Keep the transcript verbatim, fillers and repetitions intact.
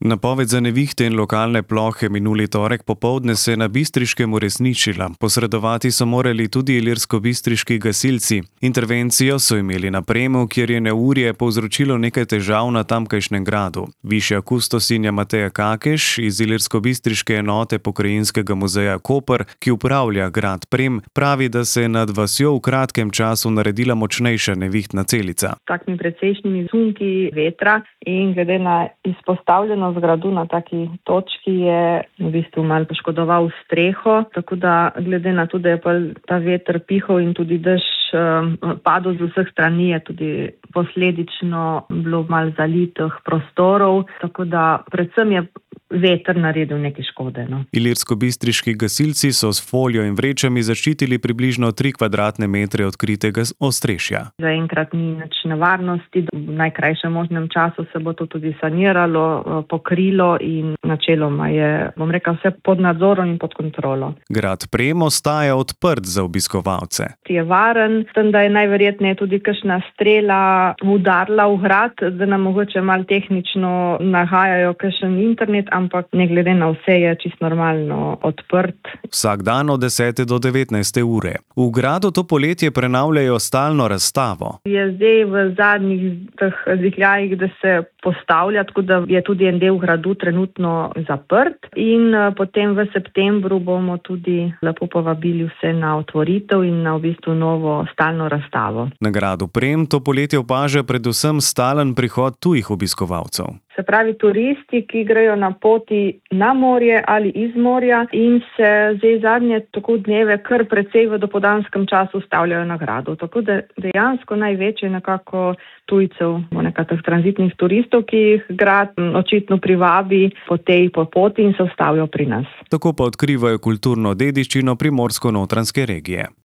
Napoved za nevihte in lokalne plohe minuli torek popoldne se je na Bistriškem uresničila. Posredovati so morali tudi ilirskobistriški gasilci. Intervencijo so imeli na Premu, kjer je neurje povzročilo nekaj težav na tamkajšnjem gradu. Višja kustosinja Mateja Kakeš iz ilirskobistriške enote Pokrajinskega muzeja Koper, ki upravlja grad Prem, pravi, da se je nad vasjo v kratkem času naredila močnejša nevihtna celica. Takimi precejšnjimi sunki vetra in glede na izpostavljeno zgradu na taki točki je v bistvu malo poškodoval streho, tako da glede na to, da je pa ta veter pihal in tudi dež um, padel z vseh strani, je tudi posledično bilo malo zalitih prostorov, tako da predvsem je veter naredil nekaj škode. No. Ilirskobistriški gasilci so s folijo in vrečami zaščitili približno tri kvadratne metre odkritega ostrešja. Zaenkrat ni nič nevarnosti, v najkrajšem možnem času se bo to tudi saniralo, pokrilo in načeloma je, bom rekel, vse pod nadzorom in pod kontrolo. Grad Prem ostaja odprt za obiskovalce. Je varen, s tem, da je najverjetneje tudi kakšna strela udarila v grad, da nam mogoče malo tehnično nahajajo kakšen internet, ampak ne glede na vse je čisto normalno odprt. Vsak dan od desete do devetnajste ure. V gradu to poletje prenavljajo stalno razstavo. Je zdaj v zadnjih teh zihljajih, da se postavlja, tako da je tudi en del gradu trenutno zaprt in potem v septembru bomo tudi lepo povabili vse na otvoritev in na v bistvu novo stalno razstavo. Na gradu Prem to poletje opaža predvsem stalen prihod tujih obiskovalcev. Se pravi turisti, ki grejo na poti na morje ali iz morja in se zdaj zadnje tako dneve kar precej v dopoldanskem času stavljajo na gradu. Tako da dejansko največje nekako tujcev, nekakih tranzitnih turistov, ki jih grad očitno privabi po tej po poti in se ustavijo pri nas. Tako pa odkrivajo kulturno dediščino primorsko-notranjske regije.